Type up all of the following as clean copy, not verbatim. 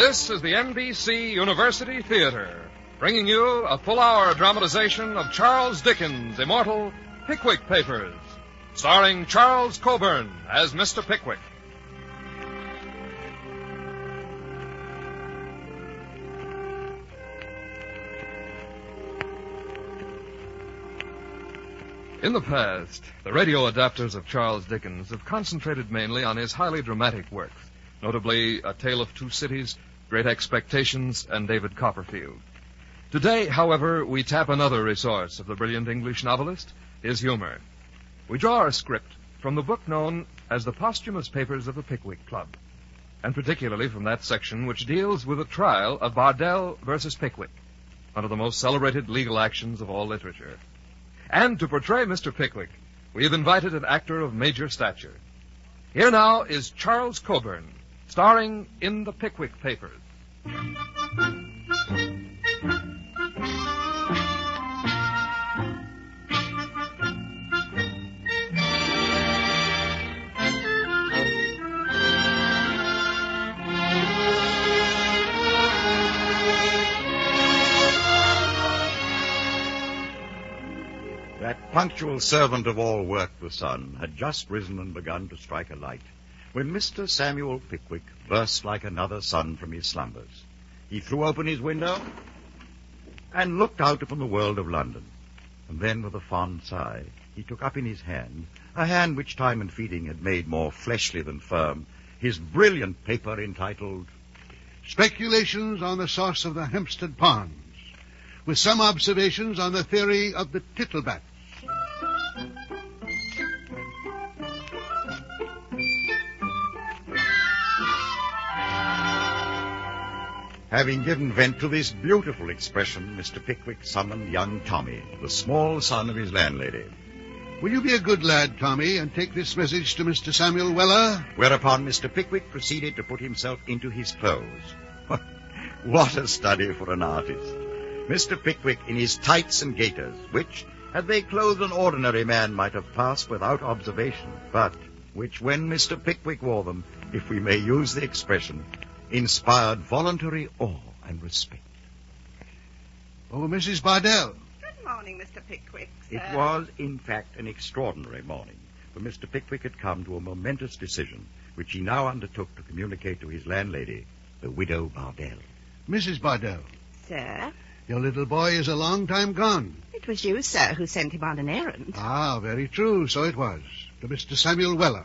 This is the NBC University Theater, bringing you a full-hour dramatization of Charles Dickens' immortal Pickwick Papers, starring Charles Coburn as Mr. Pickwick. In the past, the radio adapters of Charles Dickens have concentrated mainly on his highly dramatic works, notably A Tale of Two Cities, Great Expectations, and David Copperfield. Today, however, we tap another resource of the brilliant English novelist, his humor. We draw our script from the book known as The Posthumous Papers of the Pickwick Club, and particularly from that section which deals with the trial of Bardell versus Pickwick, one of the most celebrated legal actions of all literature. And to portray Mr. Pickwick, we have invited an actor of major stature. Here now is Charles Coburn, starring in The Pickwick Papers. That punctual servant of all work, the sun, had just risen and begun to strike a light, when Mr. Samuel Pickwick burst like another sun from his slumbers. He threw open his window and looked out upon the world of London. And then, with a fond sigh, he took up in his hand, a hand which time and feeding had made more fleshly than firm, his brilliant paper entitled Speculations on the Source of the Hampstead Ponds, with some observations on the theory of the tittlebats. Having given vent to this beautiful expression, Mr. Pickwick summoned young Tommy, the small son of his landlady. Will you be a good lad, Tommy, and take this message to Mr. Samuel Weller? Whereupon Mr. Pickwick proceeded to put himself into his clothes. What a study for an artist. Mr. Pickwick in his tights and gaiters, which, had they clothed an ordinary man, might have passed without observation, but which, when Mr. Pickwick wore them, if we may use the expression, inspired voluntary awe and respect. Oh, Mrs. Bardell. Good morning, Mr. Pickwick, sir. It was, in fact, an extraordinary morning, for Mr. Pickwick had come to a momentous decision, which he now undertook to communicate to his landlady, the widow Bardell. Mrs. Bardell. Sir? Your little boy is a long time gone. It was you, sir, who sent him on an errand. Ah, very true, so it was. To Mr. Samuel Weller.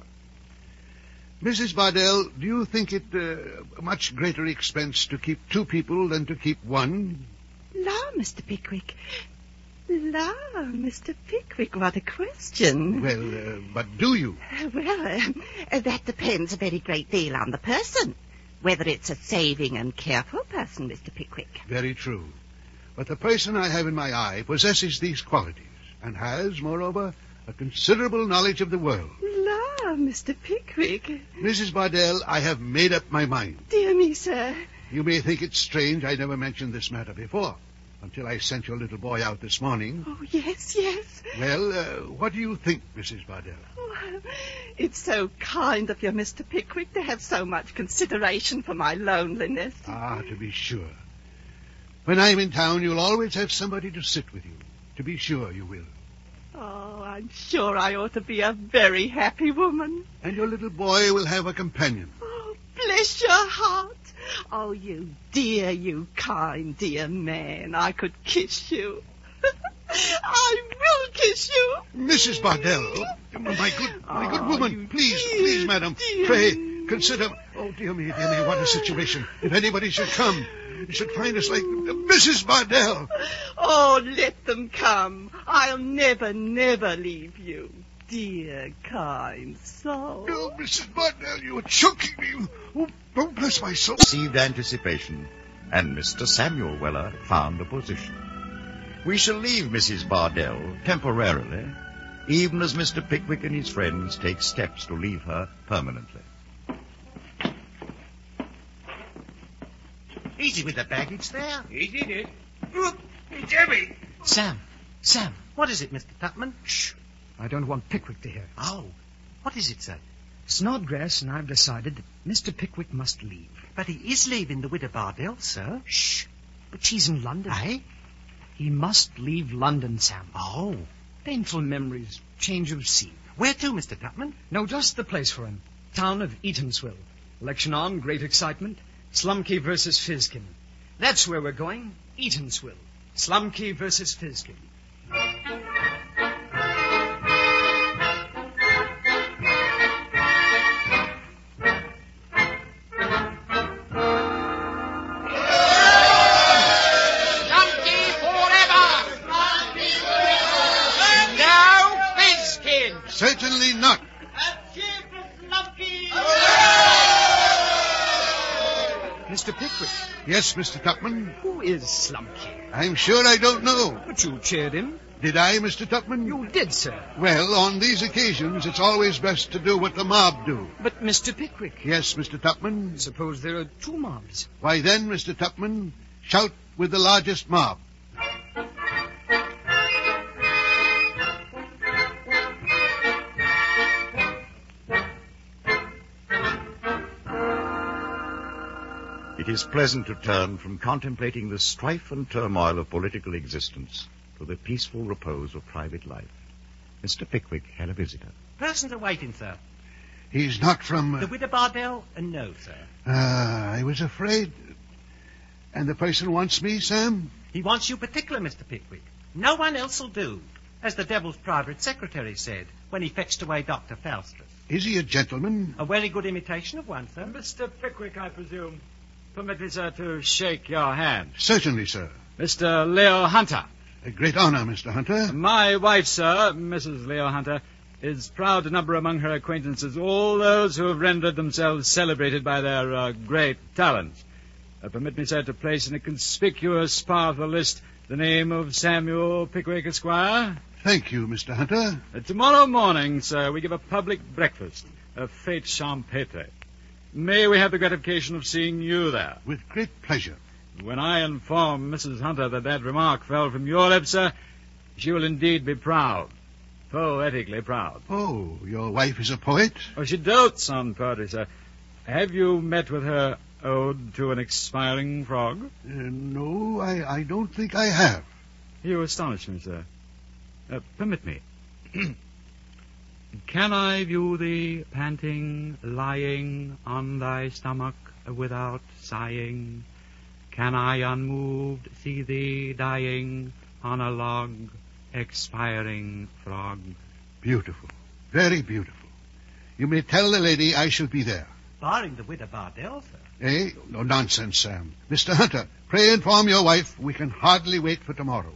Mrs. Bardell, do you think it a much greater expense to keep two people than to keep one? La, Mr. Pickwick. La, Mr. Pickwick, what a question. Well, but do you? Well, that depends a very great deal on the person. Whether it's a saving and careful person, Mr. Pickwick. Very true. But the person I have in my eye possesses these qualities, and has, moreover, a considerable knowledge of the world. La, Mr. Pickwick. Mrs. Bardell, I have made up my mind. Dear me, sir. You may think it strange I never mentioned this matter before, until I sent your little boy out this morning. Oh, yes, yes. Well, what do you think, Mrs. Bardell? Oh, it's so kind of you, Mr. Pickwick, to have so much consideration for my loneliness. Ah, to be sure. When I'm in town, you'll always have somebody to sit with you. To be sure you will. Oh, I'm sure I ought to be a very happy woman. And your little boy will have a companion. Oh, bless your heart. Oh, you kind, dear man. I could kiss you. I will kiss you. Mrs. Bardell, my good woman, please, madam, pray, consider. Oh, dear me, what a situation. If anybody should come, should find us like Mrs. Bardell. Oh, let them come. I'll never leave you, dear, kind soul. Oh, Mrs. Bardell, you are choking me. Oh, don't bless my soul. Received anticipation, and Mr. Samuel Weller found a position. We shall leave Mrs. Bardell temporarily, even as Mr. Pickwick and his friends take steps to leave her permanently. Easy with the baggage there. Easy it. Look, it's heavy. Sam, what is it, Mr. Tupman? Shh. I don't want Pickwick to hear. Oh, what is it, sir? Snodgrass and I've decided that Mr. Pickwick must leave. But he is leaving the Widow Bardell, sir. Shh. But she's in London. Eh? He must leave London, Sam. Oh. Painful memories, change of scene. Where to, Mr. Tupman? No, just the place for him. Town of Eatanswill. Election on, great excitement. Slumkey versus Fizkin. That's where we're going. Eatanswill. Slumkey versus Fizkin. Certainly not. Mr. Pickwick, Yes, Mr. Tupman. who is Slumkey? I'm sure I don't know. But you cheered him. Did I, Mr. Tupman? You did, sir. Well, on these occasions, it's always best to do what the mob do. But Mr. Pickwick, Yes, Mr. Tupman. suppose there are two mobs. Why then, Mr. Tupman, shout with the largest mob. It is pleasant to turn from contemplating the strife and turmoil of political existence to the peaceful repose of private life. Mr. Pickwick had a visitor. Persons are waiting, sir. He's not from... The Widow Bardell? No, sir. I was afraid. And the person wants me, Sam? He wants you particular, Mr. Pickwick. No one else will do, as the devil's private secretary said when he fetched away Dr. Faustus. Is he a gentleman? A very good imitation of one, sir. Mr. Pickwick, I presume. Permit me, sir, to shake your hand. Certainly, sir. Mr. Leo Hunter. A great honor, Mr. Hunter. My wife, sir, Mrs. Leo Hunter, is proud to number among her acquaintances all those who have rendered themselves celebrated by their great talents. Permit me, sir, to place in a conspicuous part of the list the name of Samuel Pickwick, Esquire. Thank you, Mr. Hunter. Tomorrow morning, sir, we give a public breakfast, a fete champetre. May we have the gratification of seeing you there? With great pleasure. When I inform Mrs. Hunter that remark fell from your lips, sir, she will indeed be proud. Poetically proud. Oh, your wife is a poet? Oh, she dotes on poetry, sir. Have you met with her ode to an expiring frog? No, I don't think I have. You astonish me, sir. Permit me. Can I view thee panting, lying on thy stomach without sighing? Can I unmoved see thee dying on a log, expiring frog? Beautiful. Very beautiful. You may tell the lady I shall be there. Barring the Widow Bardell, sir. Eh? No nonsense, Sam. Mr. Hunter, pray inform your wife we can hardly wait for tomorrow.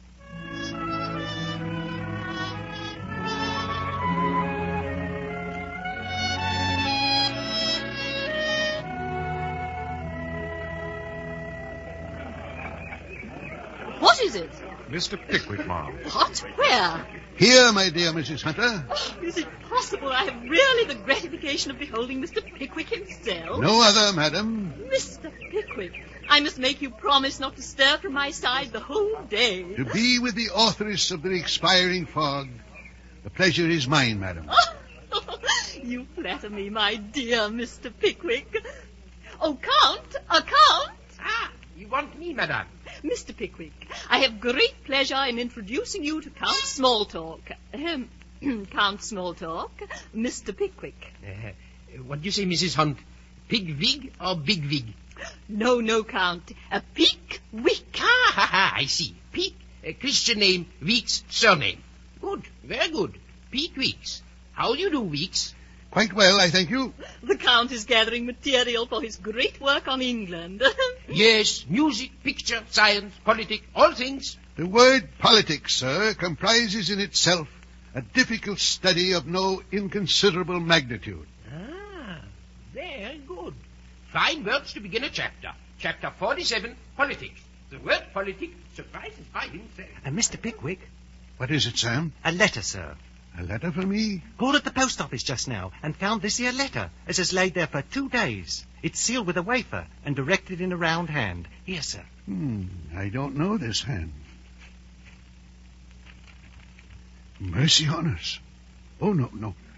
What is it? Mr. Pickwick, ma'am. What? Where? Here, my dear Mrs. Hunter. Oh, is it possible I have really the gratification of beholding Mr. Pickwick himself? No other, madam. Mr. Pickwick, I must make you promise not to stir from my side the whole day. To be with the authoress of The Expiring Fog. The pleasure is mine, madam. You flatter me, my dear Mr. Pickwick. Oh, Count! Count! Ah, you want me, madame? Mr. Pickwick, I have great pleasure in introducing you to Count Smalltalk. Count Smalltalk, Mr. Pickwick. What do you say, Mrs. Hunt? Pig wig or big wig? No, Count. A Pickwick. I see. Pig, Christian name, Weeks, surname. Good, very good. Pete Weeks. How do you do, Weeks? Quite well, I thank you. The Count is gathering material for his great work on England. Yes, music, picture, science, politics, all things. The word politics, sir, comprises in itself a difficult study of no inconsiderable magnitude. Ah, very good. Fine words to begin a chapter. Chapter 47, politics. The word politics surprises by himself. Mr. Pickwick, What is it, Sam? a letter, sir. A letter for me? Called at the post office just now and found this here letter, as has laid there for 2 days. It's sealed with a wafer and directed in a round hand. Here, sir. I don't know this hand. Mercy on us. Oh, no.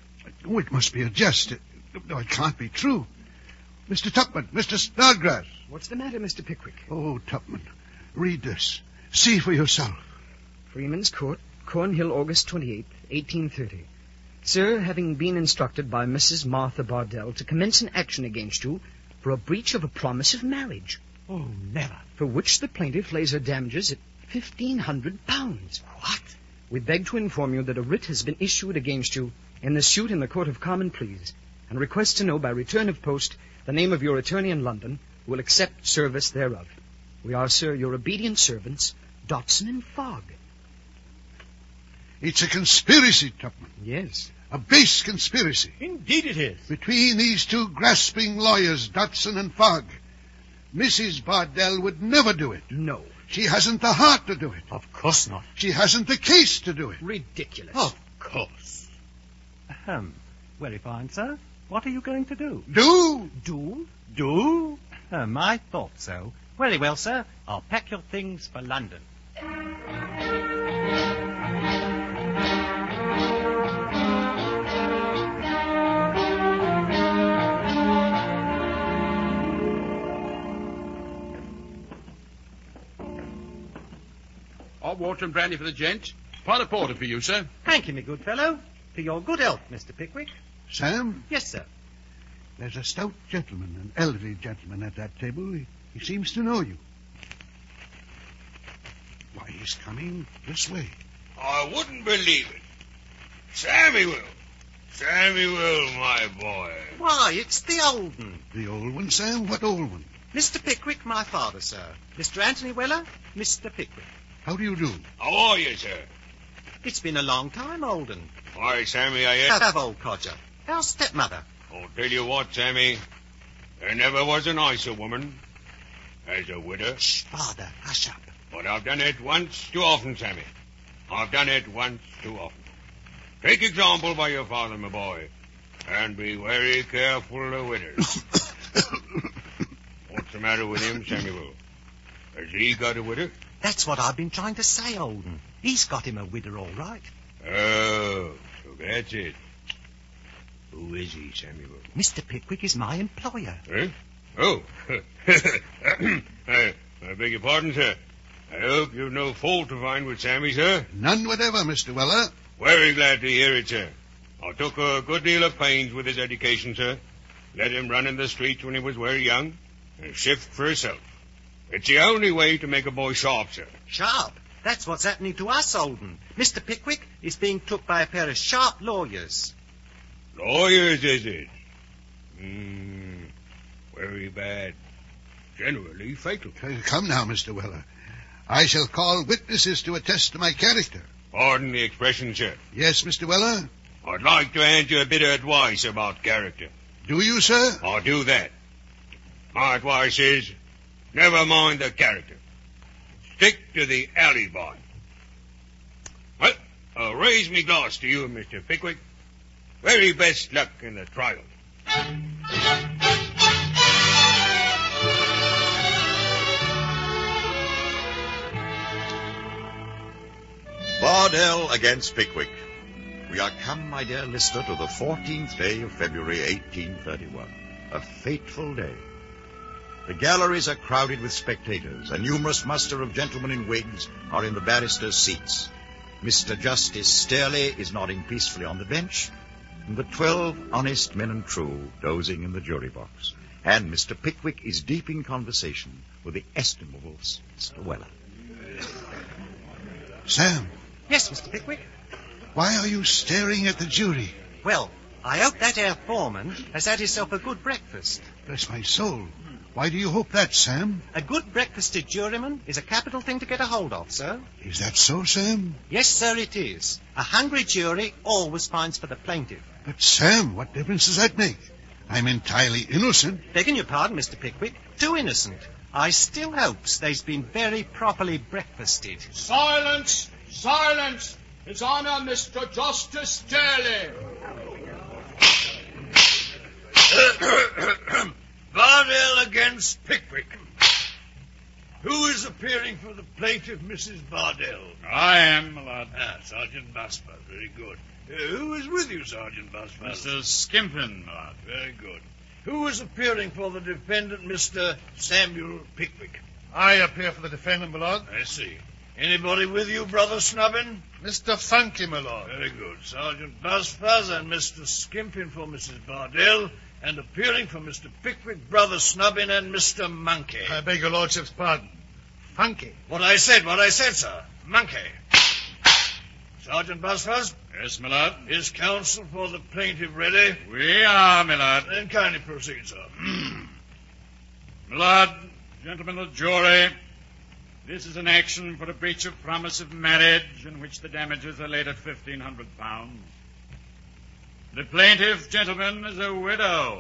Oh, it must be a jest. No, it can't be true. Mr. Tupman, Mr. Snodgrass. What's the matter, Mr. Pickwick? Oh, Tupman, read this. See for yourself. Freeman's Court, Cornhill, August 28th, 1830. Sir, having been instructed by Mrs. Martha Bardell to commence an action against you for a breach of a promise of marriage. Oh, never. For which the plaintiff lays her damages at £1,500. What? We beg to inform you that a writ has been issued against you in the suit in the Court of Common Pleas, and request to know by return of post the name of your attorney in London, who will accept service thereof. We are, sir, your obedient servants, Dodson and Fogg. It's a conspiracy, Tupman. Yes. A base conspiracy. Indeed it is. Between these two grasping lawyers, Dodson and Fogg. Mrs. Bardell would never do it. No. She hasn't the heart to do it. Of course not. She hasn't the case to do it. Ridiculous. Of course. Very fine, sir. What are you going to do? Do? Do? Do? I thought so. Very well, sir. I'll pack your things for London. Hot water and brandy for the gent. Pot of porter for you, sir. Thank you, me good fellow. To your good health, Mr. Pickwick. Sam, Yes, sir. there's a stout gentleman, an elderly gentleman at that table. He seems to know you. Why, he's coming this way. I wouldn't believe it. Samuel! Samuel, my boy. Why, it's the old un. The old one, Sam? What old one? Mr. Pickwick, my father, sir. Mr. Anthony Weller, Mr. Pickwick. How do you do? How are you, sir? It's been a long time, old un. Why, Sammy, I... Have, old codger. How's stepmother? I'll tell you what, Sammy. There never was a nicer woman as a widow. Shh, father, hush up. But I've done it once too often, Sammy. I've done it once too often. Take example by your father, my boy, and be very careful of widows. What's the matter with him, Samuel? Has he got a widow? That's what I've been trying to say, old un. He's got him a widow, all right. Oh, so that's it. Who is he, Samuel? Mr. Pickwick is my employer. Eh? Oh. I beg your pardon, sir. I hope you've no fault to find with Sammy, sir. None whatever, Mr. Weller. Very glad to hear it, sir. I took a good deal of pains with his education, sir. Let him run in the streets when he was very young and shift for himself. It's the only way to make a boy sharp, sir. Sharp? That's what's happening to us, old un. Mr. Pickwick is being took by a pair of sharp lawyers. Lawyers, is it? Very bad. Generally fatal. Come now, Mr. Weller. I shall call witnesses to attest to my character. Pardon the expression, sir. Yes, Mr. Weller? I'd like to hand you a bit of advice about character. Do you, sir? I'll do that. My advice is, never mind the character. Stick to the alibi. Well, I'll raise me glass to you, Mr. Pickwick. Very best luck in the trial. Bardell against Pickwick. We are come, my dear listener, to the 14th day of February 1831. A fateful day. The galleries are crowded with spectators. A numerous muster of gentlemen in wigs are in the barristers' seats. Mr. Justice Sturley is nodding peacefully on the bench, and the 12 honest men and true dozing in the jury box. And Mr. Pickwick is deep in conversation with the estimable Mr. Weller. Sam, Yes, Mr. Pickwick? why are you staring at the jury? Well, I hope that Herr Foreman has had himself a good breakfast. Bless my soul. Why do you hope that, Sam? A good breakfasted juryman is a capital thing to get a hold of, sir. Is that so, Sam? Yes, sir, it is. A hungry jury always finds for the plaintiff. But, Sam, what difference does that make? I'm entirely innocent. Begging your pardon, Mr. Pickwick, too innocent. I still hopes they's been very properly breakfasted. Silence! Silence! His Honor, Mr. Justice Sturley. Bardell against Pickwick. Who is appearing for the plaintiff, Mrs. Bardell? I am, my lord. Sergeant Basper. Very good. Who is with you, Sergeant Boswell? Mr. Skimpin, my lord. Very good. Who is appearing for the defendant, Mr. Samuel Pickwick? I appear for the defendant, my lord. I see. Anybody with you, Brother Snubbin? Mr. Funky, my lord. Very good. Sergeant Buzzfuzz and Mr. Skimpin for Mrs. Bardell, and appearing for Mr. Pickwick, Brother Snubbin, and Mr. Monkey. I beg your lordship's pardon. Funky. What I said, sir. Monkey. Sergeant Buzzfuzz? Yes, my lord. Is counsel for the plaintiff ready? We are, my lord. Then kindly proceed, sir. My lord, gentlemen of the jury, this is an action for a breach of promise of marriage in which the damages are laid at £1,500. The plaintiff, gentlemen, is a widow.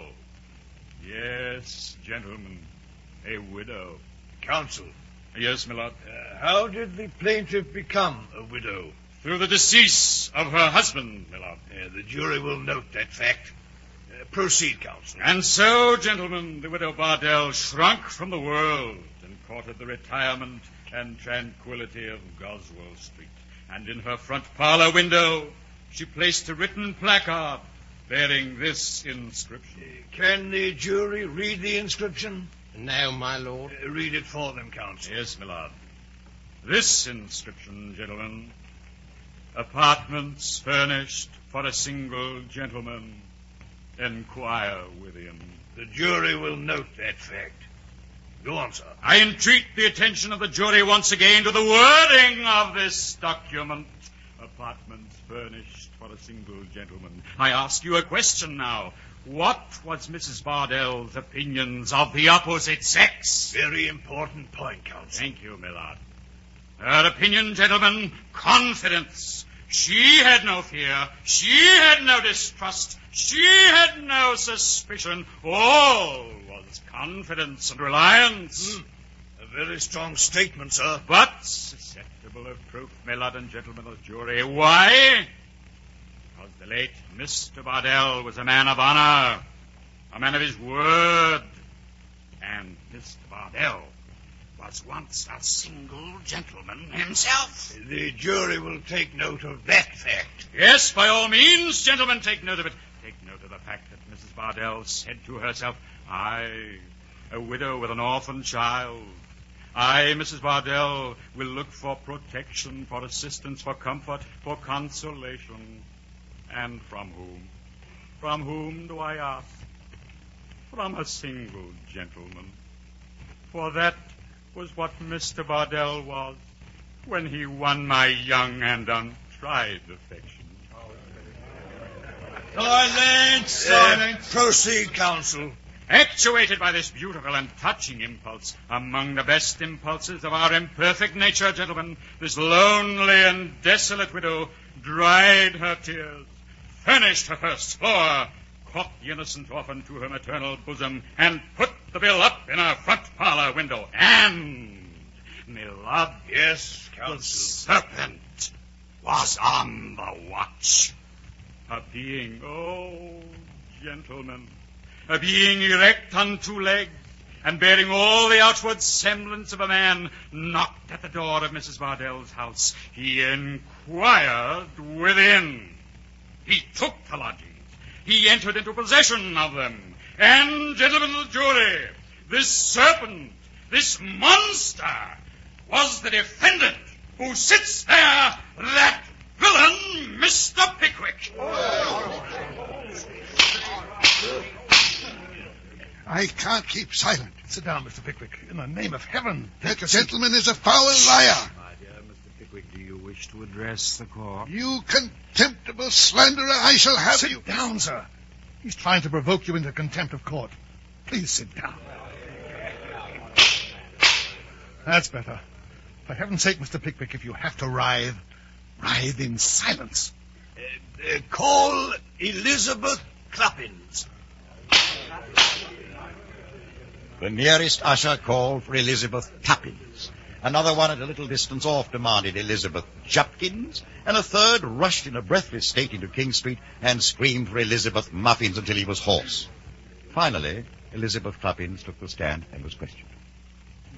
Yes, gentlemen, a widow. Counsel. Yes, my lord. How did the plaintiff become a widow? Through the decease of her husband, my lord. The jury will note that fact. Proceed, counsel. And so, gentlemen, the widow Bardell shrunk from the world and courted the retirement and tranquility of Goswell Street. And in her front parlor window, she placed a written placard bearing this inscription. Can the jury read the inscription? No, my lord. Read it for them, counsel. Yes, my lord. This inscription, gentlemen. Apartments furnished for a single gentleman. Enquire within. The jury will note that fact. Go on, sir. I entreat the attention of the jury once again to the wording of this document. Apartments furnished for a single gentleman. I ask you a question now. What was Mrs. Bardell's opinions of the opposite sex? Very important point, counsel. Thank you, my lord. Her opinion, gentlemen, confidence. She had no fear. She had no distrust. She had no suspicion. All was confidence and reliance. A very strong statement, sir. But susceptible of proof, my lord and gentlemen of the jury. Why? Because the late Mr. Bardell was a man of honor, a man of his word. And Mr. Bardell was once a single gentleman himself. The jury will take note of that fact. Yes, by all means, gentlemen, take note of it. Take note of the fact that Mrs. Bardell said to herself, I, a widow with an orphan child, I, Mrs. Bardell, will look for protection, for assistance, for comfort, for consolation. And from whom? From whom do I ask? From a single gentleman. For that was what Mr. Bardell was when he won my young and untried affection. Silence! Proceed, counsel. Actuated by this beautiful and touching impulse, among the best impulses of our imperfect nature, gentlemen, this lonely and desolate widow dried her tears, furnished her first floor, caught the innocent orphan to her maternal bosom, and put the bill up in her front parlor window. And, me love, yes, counsel, the serpent was on the watch. A being, oh, gentlemen, a being erect on two legs, and bearing all the outward semblance of a man, knocked at the door of Mrs. Bardell's house. He inquired within. He took the lodgings. He entered into possession of them. And, gentlemen of the jury, this serpent, this monster, was the defendant who sits there, that villain, Mr. Pickwick. I can't keep silent. Sit down, Mr. Pickwick. In the name of heaven. That gentleman is a foul liar. My dear Mr. Pickwick, do you wish to address the court? You contemptible slanderer, I shall have you. Sit down, sir. He's trying to provoke you into contempt of court. Please sit down. That's better. For heaven's sake, Mr. Pickwick, if you have to writhe in silence. Call Elizabeth Clappins. The nearest usher called for Elizabeth Tuppins. Another one at a little distance off demanded Elizabeth Jupkins, and a third rushed in a breathless state into King Street and screamed for Elizabeth Muffins until he was hoarse. Finally, Elizabeth Tuppins took the stand and was questioned.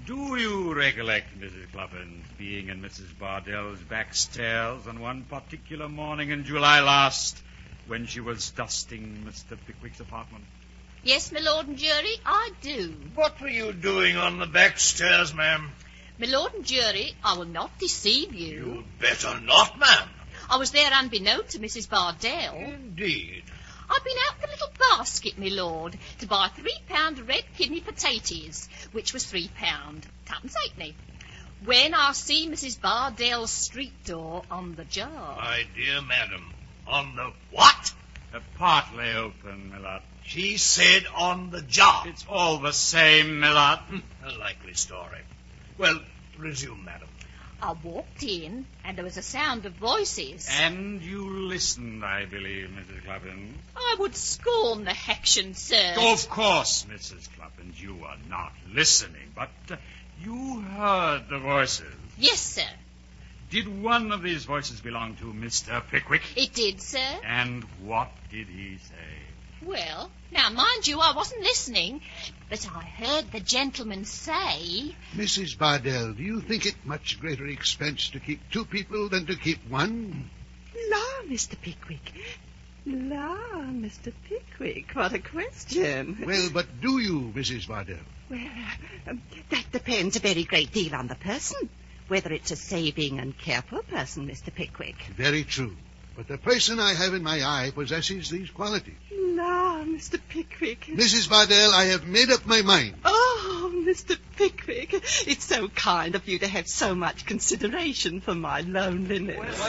Do you recollect, Mrs. Clubbins, being in Mrs. Bardell's back stairs on one particular morning in July last when she was dusting Mr. Pickwick's apartment? Yes, my lord and jury, I do. What were you doing on the back stairs, ma'am? My lord and jury, I will not deceive you. You'd better not, ma'am. I was there unbeknown to Mrs. Bardell. Indeed. I'd been out the little basket, my lord, to buy £3 red kidney potatoes, which was £3, twopence halfpenny. When I see Mrs. Bardell's street door on the jar. My dear madam, on the what? Partly open, my lord. She said on the jar. It's all the same, my lord. A likely story. Well, resume, madam. I walked in, and there was a sound of voices. And you listened, I believe, Mrs. Clubbins. I would scorn the action, sir. Of course, Mrs. Clubbins, you were not listening, but you heard the voices. Yes, sir. Did one of these voices belong to Mr. Pickwick? It did, sir. And what did he say? Well, now, mind you, I wasn't listening, but I heard the gentleman say... Mrs. Bardell, do you think it much greater expense to keep two people than to keep one? La, Mr. Pickwick. La, Mr. Pickwick, what a question. Well, but do you, Mrs. Bardell? Well, that depends a very great deal on the person. Whether it's a saving and careful person, Mr. Pickwick. Very true. But the person I have in my eye possesses these qualities. La, Mr. Pickwick. Mrs. Bardell, I have made up my mind. Oh, Mr. Pickwick, it's so kind of you to have so much consideration for my loneliness.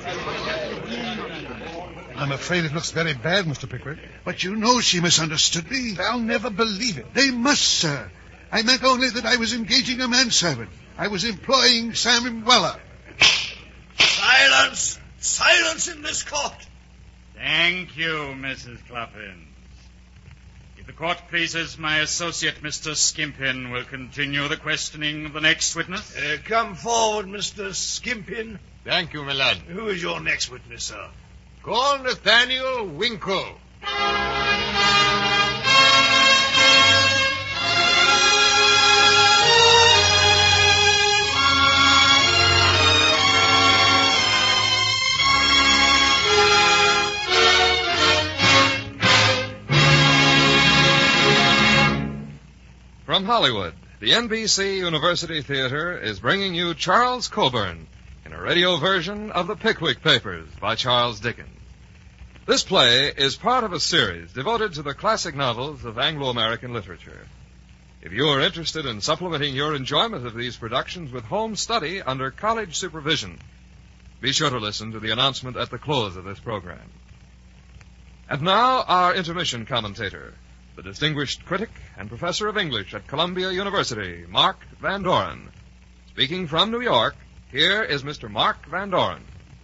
I'm afraid it looks very bad, Mr. Pickwick. But you know she misunderstood me. They'll never believe it. They must, sir. I meant only that I was engaging a manservant. I was employing Sam Weller. Silence! Silence in this court! Thank you, Mrs. Clubbins. If the court pleases, my associate, Mr. Skimpin, will continue the questioning of the next witness. Come forward, Mr. Skimpin. Thank you, my lad. Who is your next witness, sir? Call Nathaniel Winkle. From Hollywood, the NBC University Theater is bringing you Charles Coburn in a radio version of The Pickwick Papers by Charles Dickens. This play is part of a series devoted to the classic novels of Anglo-American literature. If you are interested in supplementing your enjoyment of these productions with home study under college supervision, be sure to listen to the announcement at the close of this program. And now, our intermission commentator, the distinguished critic and professor of English at Columbia University, Mark Van Doren. Speaking from New York, here is Mr. Mark Van Doren.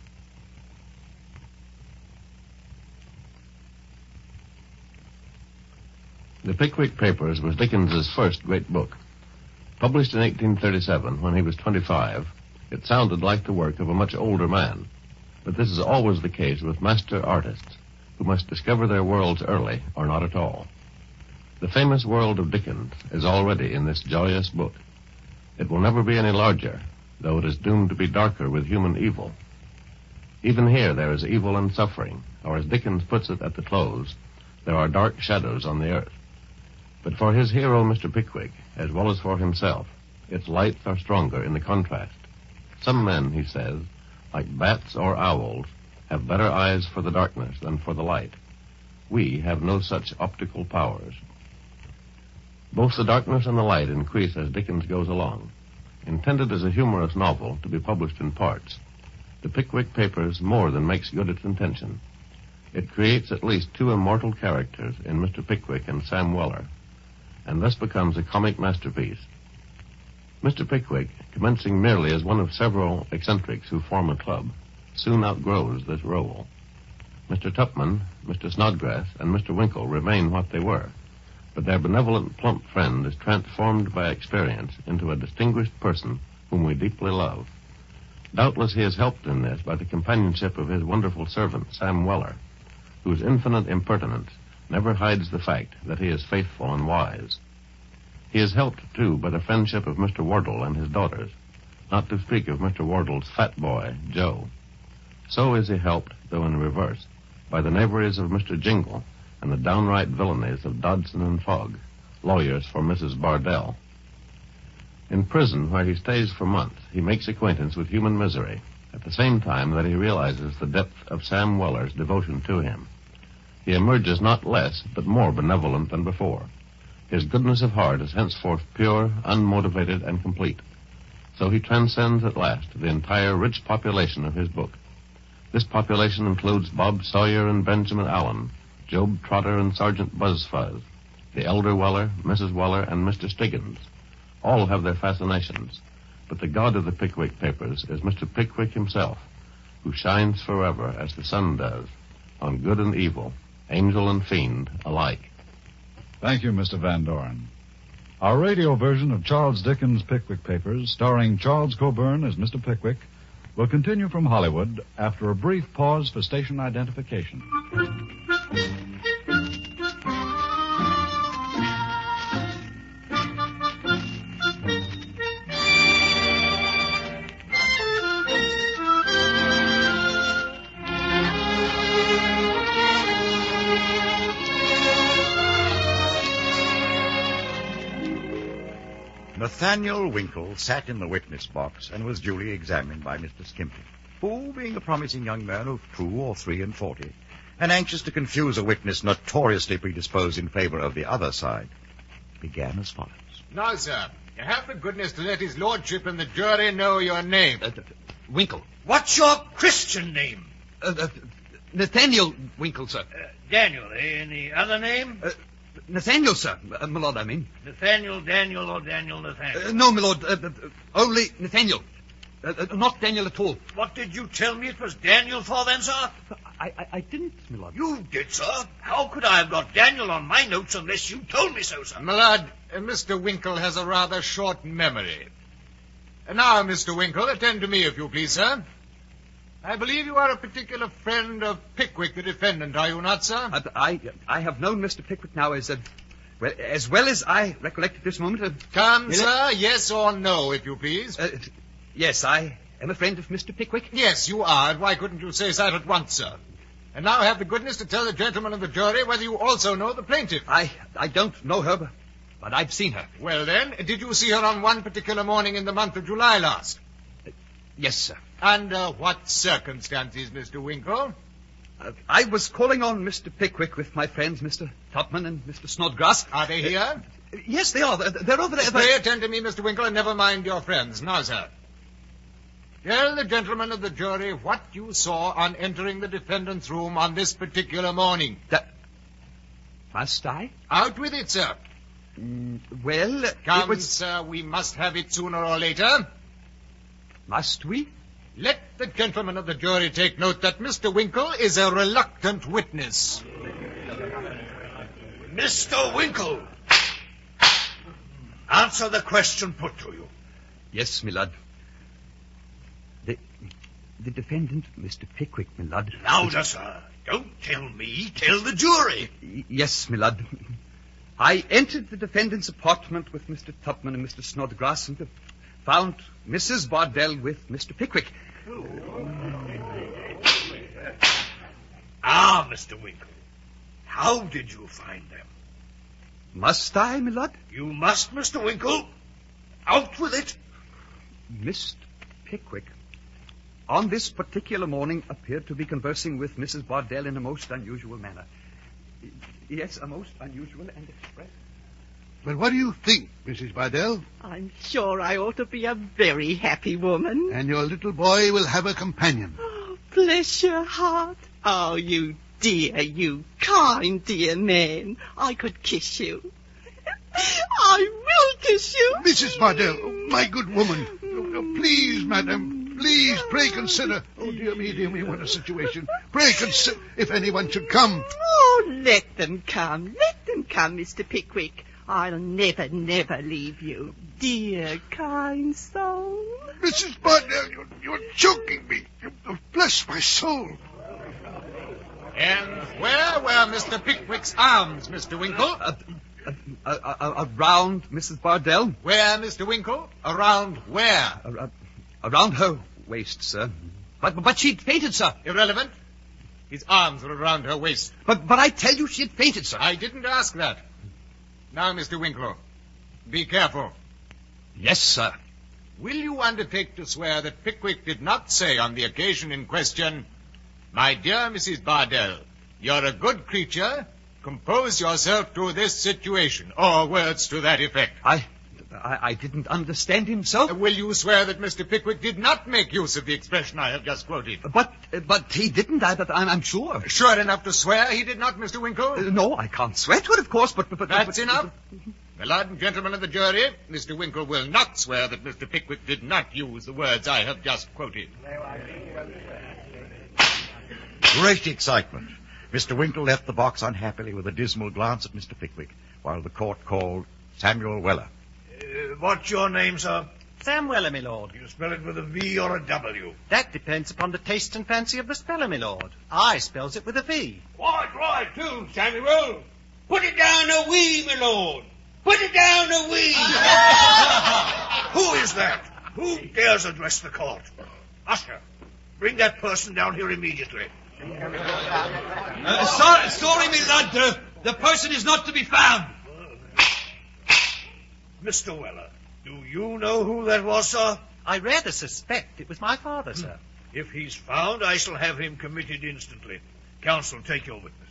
The Pickwick Papers was Dickens's first great book. Published in 1837, when he was 25, it sounded like the work of a much older man. But this is always the case with master artists, who must discover their worlds early or not at all. The famous world of Dickens is already in this joyous book. It will never be any larger, though it is doomed to be darker with human evil. Even here there is evil and suffering, or as Dickens puts it at the close, there are dark shadows on the earth. But for his hero, Mr. Pickwick, as well as for himself, its lights are stronger in the contrast. Some men, he says, like bats or owls, have better eyes for the darkness than for the light. We have no such optical powers. Both the darkness and the light increase as Dickens goes along. Intended as a humorous novel to be published in parts, The Pickwick Papers more than makes good its intention. It creates at least two immortal characters in Mr. Pickwick and Sam Weller, and thus becomes a comic masterpiece. Mr. Pickwick, commencing merely as one of several eccentrics who form a club, soon outgrows this role. Mr. Tupman, Mr. Snodgrass, and Mr. Winkle remain what they were, but their benevolent, plump friend is transformed by experience into a distinguished person whom we deeply love. Doubtless he is helped in this by the companionship of his wonderful servant, Sam Weller, whose infinite impertinence never hides the fact that he is faithful and wise. He is helped, too, by the friendship of Mr. Wardle and his daughters, not to speak of Mr. Wardle's fat boy, Joe. So is he helped, though in reverse, by the knaveries of Mr. Jingle and the downright villainies of Dodson and Fogg, lawyers for Mrs. Bardell. In prison, where he stays for months, he makes acquaintance with human misery, at the same time that he realizes the depth of Sam Weller's devotion to him. He emerges not less, but more benevolent than before. His goodness of heart is henceforth pure, unmotivated, and complete. So he transcends at last the entire rich population of his book. This population includes Bob Sawyer and Benjamin Allen, Job Trotter and Sergeant Buzzfuzz, the elder Weller, Mrs. Weller, and Mr. Stiggins. All have their fascinations, but the god of the Pickwick Papers is Mr. Pickwick himself, who shines forever as the sun does, on good and evil, angel and fiend alike. Thank you, Mr. Van Doren. Our radio version of Charles Dickens' Pickwick Papers, starring Charles Coburn as Mr. Pickwick, will continue from Hollywood after a brief pause for station identification. Nathaniel Winkle sat in the witness box and was duly examined by Mr. Skimpton, who, being a promising young man of 2 or 3 and 40, and anxious to confuse a witness notoriously predisposed in favor of the other side, began as follows. Now, sir, you have the goodness to let his lordship and the jury know your name. Winkle. What's your Christian name? Nathaniel Winkle, sir. Daniel, eh? Any other name? Nathaniel, sir. My lord, I mean. Nathaniel, Daniel, or Daniel Nathaniel? No, my lord. Only Nathaniel. Not Daniel at all. What did you tell me it was Daniel for then, sir? I didn't, my lord. You did, sir. How could I have got Daniel on my notes unless you told me so, sir? My lord, Mr. Winkle has a rather short memory. Now, Mr. Winkle, attend to me, if you please, sir. I believe you are a particular friend of Pickwick, the defendant, are you not, sir? I have known Mr. Pickwick now as well as I recollect at this moment. Come, sir, yes or no, if you please. Yes, I am a friend of Mr. Pickwick. Yes, you are, and why couldn't you say that at once, sir? And now have the goodness to tell the gentlemen of the jury whether you also know the plaintiff. I don't know her, but I've seen her. Well, then, did you see her on one particular morning in the month of July last? Yes, sir. Under what circumstances, Mr. Winkle? I was calling on Mr. Pickwick with my friends, Mr. Topman and Mr. Snodgrass. Are they here? Yes, they are. They're over there. Pray attend to me, Mr. Winkle, and never mind your friends. Now, sir. Tell the gentlemen of the jury what you saw on entering the defendant's room on this particular morning. Must I? Out with it, sir. Well, Come, sir, we must have it sooner or later. Must we? Let the gentlemen of the jury take note that Mr. Winkle is a reluctant witness. Mr. Winkle, answer the question put to you. Yes, my lord. The defendant, Mr. Pickwick, my lord. Louder, sir. Don't tell me, tell the jury. Yes, my lord. I entered the defendant's apartment with Mr. Tupman and Mr. Snodgrass and found Mrs. Bardell with Mr. Pickwick. Ah, Mr. Winkle, how did you find them? Must I, my lord? You must, Mr. Winkle. Out with it. Mr. Pickwick, on this particular morning, appeared to be conversing with Mrs. Bardell in a most unusual manner. Yes, a most unusual and expressive. Well, what do you think, Mrs. Bardell? I'm sure I ought to be a very happy woman. And your little boy will have a companion. Oh, bless your heart. Oh, you dear, you kind dear man. I could kiss you. I will kiss you. Mrs. Bardell, my good woman. Please, madam, please, pray consider. Oh, dear me, what a situation. Pray consider if anyone should come. Oh, let them come, Mr. Pickwick. I'll never, never leave you. Dear, kind soul. Mrs. Bardell, you're choking me. Bless my soul. And where were Mr. Pickwick's arms, Mr. Winkle? Around Mrs. Bardell? Where, Mr. Winkle? Around where? Around her waist, sir. But she'd fainted, sir. Irrelevant. His arms were around her waist. But I tell you she had fainted, sir. I didn't ask that. Now, Mr. Winkle, be careful. Yes, sir. Will you undertake to swear that Pickwick did not say on the occasion in question, "My dear Mrs. Bardell, you're a good creature. Compose yourself to this situation," or words to that effect? I didn't understand him, sir. Will you swear that Mr. Pickwick did not make use of the expression I have just quoted? But he didn't, I'm sure. Sure enough to swear he did not, Mr. Winkle? No, I can't swear to it, of course, but... That's enough. My lord and gentlemen of the jury, Mr. Winkle will not swear that Mr. Pickwick did not use the words I have just quoted. Great excitement. Mr. Winkle left the box unhappily with a dismal glance at Mr. Pickwick, while the court called Samuel Weller. What's your name, sir? Sam Weller, my lord. You spell it with a V or a W? That depends upon the taste and fancy of the speller, my lord. I spells it with a V. Quite right, too, Samuel. Put it down a wee, my lord. Put it down a wee. Who is that? Who dares address the court? Usher, bring that person down here immediately. Sorry, my lad. The person is not to be found. Mr. Weller, do you know who that was, sir? I rather suspect it was my father, sir. If he's found, I shall have him committed instantly. Counsel, take your witness.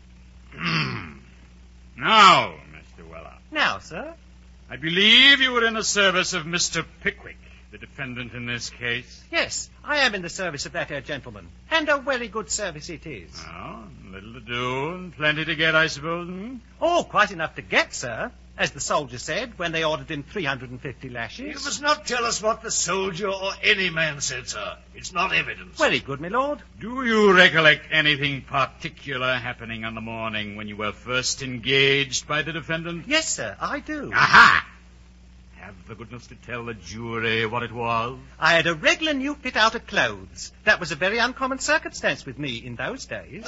Now, Mr. Weller. Now, sir? I believe you were in the service of Mr. Pickwick, the defendant in this case. Yes, I am in the service of that here gentleman. And a very good service it is. Oh, little to do and plenty to get, I suppose, Oh, quite enough to get, sir. As the soldier said when they ordered him 350 lashes. You must not tell us what the soldier or any man said, sir. It's not evidence. Very good, my lord. Do you recollect anything particular happening on the morning when you were first engaged by the defendant? Yes, sir, I do. Aha! Have the goodness to tell the jury what it was. I had a regular new fit out of clothes. That was a very uncommon circumstance with me in those days.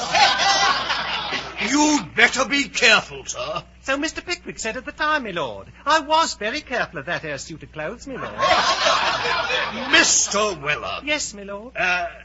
You'd better be careful, sir. So Mr. Pickwick said at the time, my lord. I was very careful of that here suit of clothes, my lord. Mr. Weller. Yes, my lord.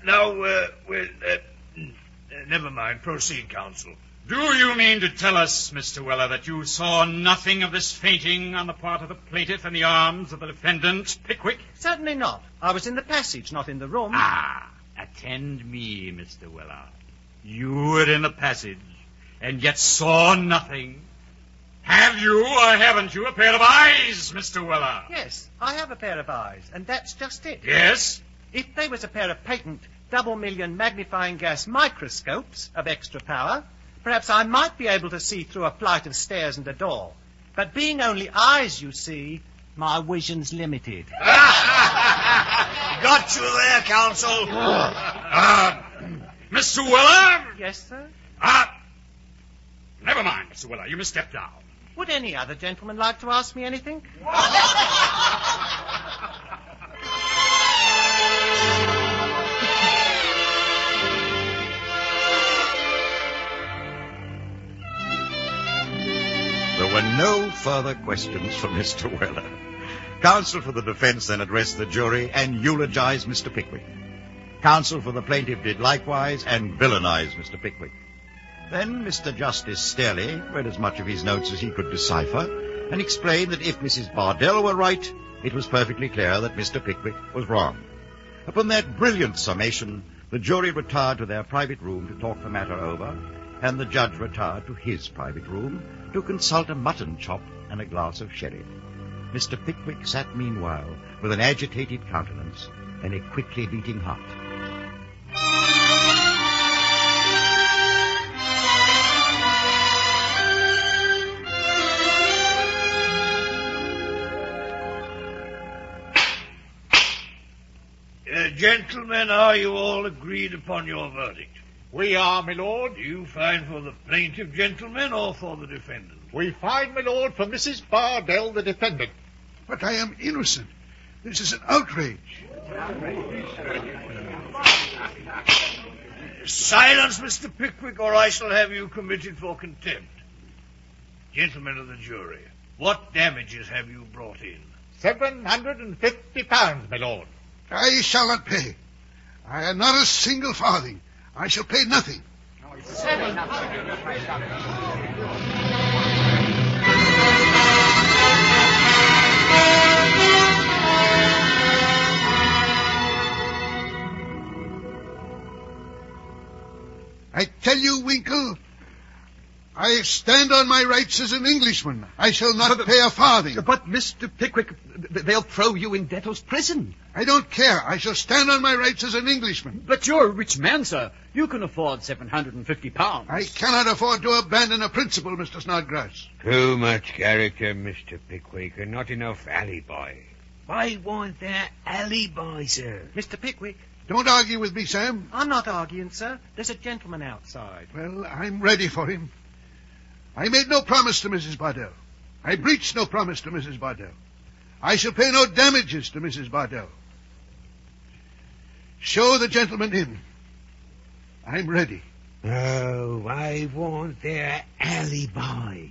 Never mind. Proceed, counsel. Do you mean to tell us, Mr. Weller, that you saw nothing of this fainting on the part of the plaintiff in the arms of the defendant, Pickwick? Certainly not. I was in the passage, not in the room. Attend me, Mr. Weller. You were in the passage, and yet saw nothing. Have you or haven't you a pair of eyes, Mr. Weller? Yes, I have a pair of eyes, and that's just it. Yes? If they was a pair of patent double-million magnifying gas microscopes of extra power, perhaps I might be able to see through a flight of stairs and a door. But being only eyes, you see, my vision's limited. Got you there, counsel. Mr. Weller? Yes, sir? Never mind, Mr. Weller. You must step down. Would any other gentleman like to ask me anything? There were no further questions for Mr. Weller. Counsel for the defense then addressed the jury and eulogized Mr. Pickwick. Counsel for the plaintiff did likewise and villainized Mr. Pickwick. Then Mr. Justice Sterley read as much of his notes as he could decipher and explained that if Mrs. Bardell were right, it was perfectly clear that Mr. Pickwick was wrong. Upon that brilliant summation, the jury retired to their private room to talk the matter over, and the judge retired to his private room to consult a mutton chop and a glass of sherry. Mr. Pickwick sat meanwhile with an agitated countenance and a quickly beating heart. Gentlemen, are you all agreed upon your verdict? We are, my lord. Do you find for the plaintiff, gentlemen, or for the defendant? We find, my lord, for Mrs. Bardell, the defendant. But I am innocent. This is an outrage. Silence, Mr. Pickwick, or I shall have you committed for contempt. Gentlemen of the jury, what damages have you brought in? £750, my lord. I shall not pay. I have not a single farthing. I shall pay nothing. I tell you, Winkle, I stand on my rights as an Englishman. I shall not pay a farthing. But, Mr. Pickwick, they'll throw you in debtor's prison. I don't care. I shall stand on my rights as an Englishman. But you're a rich man, sir. You can afford £750. I cannot afford to abandon a principle, Mr. Snodgrass. Too much character, Mr. Pickwick, and not enough alibi. Why want that alibi, sir? Mr. Pickwick. Don't argue with me, Sam. I'm not arguing, sir. There's a gentleman outside. Well, I'm ready for him. I made no promise to Mrs. Bardell. I breached no promise to Mrs. Bardell. I shall pay no damages to Mrs. Bardell. Show the gentleman in. I'm ready. Oh, I want their alibi.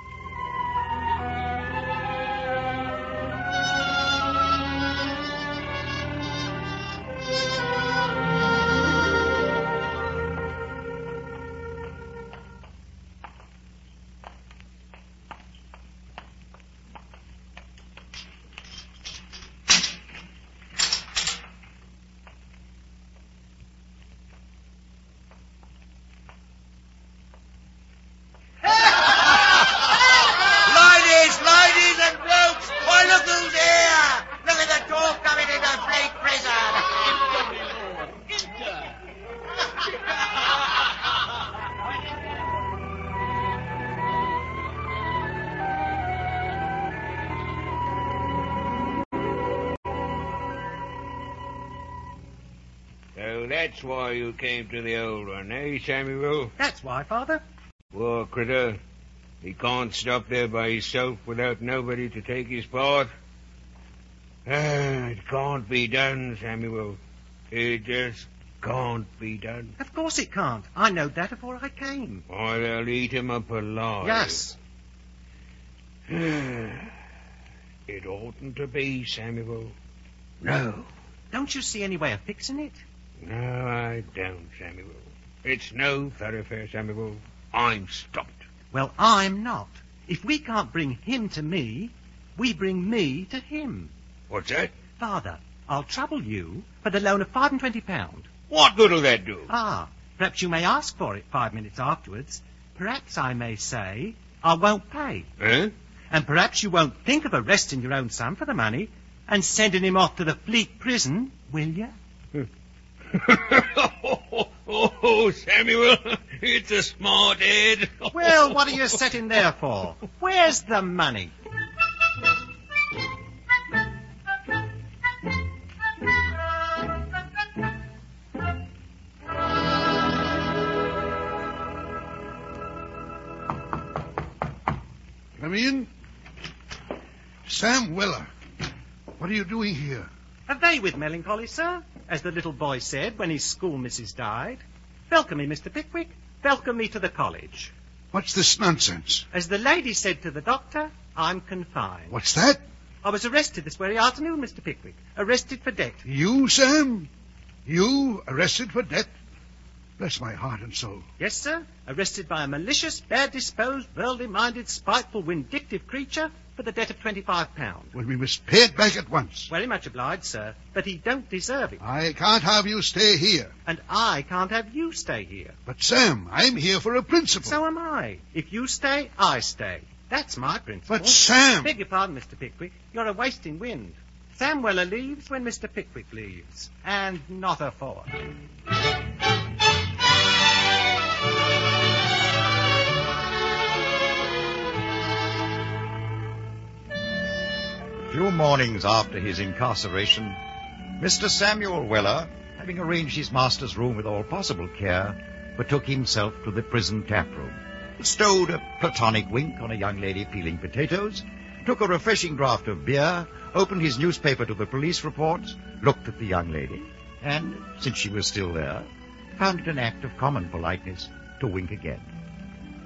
So that's why you came to the old one, eh, Samuel? That's why, Father. Poor critter. He can't stop there by himself without nobody to take his part. It can't be done, Samuel. It just can't be done. Of course it can't. I knowed that before I came. Why, they'll eat him up alive. Yes. It oughtn't to be, Samuel. No. Don't you see any way of fixing it? No, I don't, Samuel. It's no thoroughfare, Samuel. I'm stopped. Well, I'm not. If we can't bring him to me, we bring me to him. What's that? Father, I'll trouble you for the loan of £5.20. What good'll that do? Perhaps you may ask for it 5 minutes afterwards. Perhaps I may say, I won't pay. Eh? And perhaps you won't think of arresting your own son for the money and sending him off to the Fleet prison, will you? Oh, Samuel, it's a smart head. Well, what are you sitting there for? Where's the money? Come in. Sam Weller, what are you doing here? A day with melancholy, sir, as the little boy said when his school missus died. Welcome me, Mr. Pickwick. Welcome me to the college. What's this nonsense? As the lady said to the doctor, I'm confined. What's that? I was arrested this very afternoon, Mr. Pickwick. Arrested for debt. You, Sam? You arrested for debt? Bless my heart and soul. Yes, sir. Arrested by a malicious, bad-disposed, worldly-minded, spiteful, vindictive creature for the debt of £25. Well, we must pay it back at once. Very much obliged, sir. But he don't deserve it. I can't have you stay here. And I can't have you stay here. But, Sam, I'm here for a principle. So am I. If you stay, I stay. That's my principle. But, Sam... Beg your pardon, Mr. Pickwick. You're a wasting wind. Sam Weller leaves when Mr. Pickwick leaves. And not a fourth. A few mornings after his incarceration, Mr. Samuel Weller, having arranged his master's room with all possible care, betook himself to the prison taproom, bestowed a platonic wink on a young lady peeling potatoes, took a refreshing draught of beer, opened his newspaper to the police reports, looked at the young lady, and, since she was still there, found it an act of common politeness to wink again.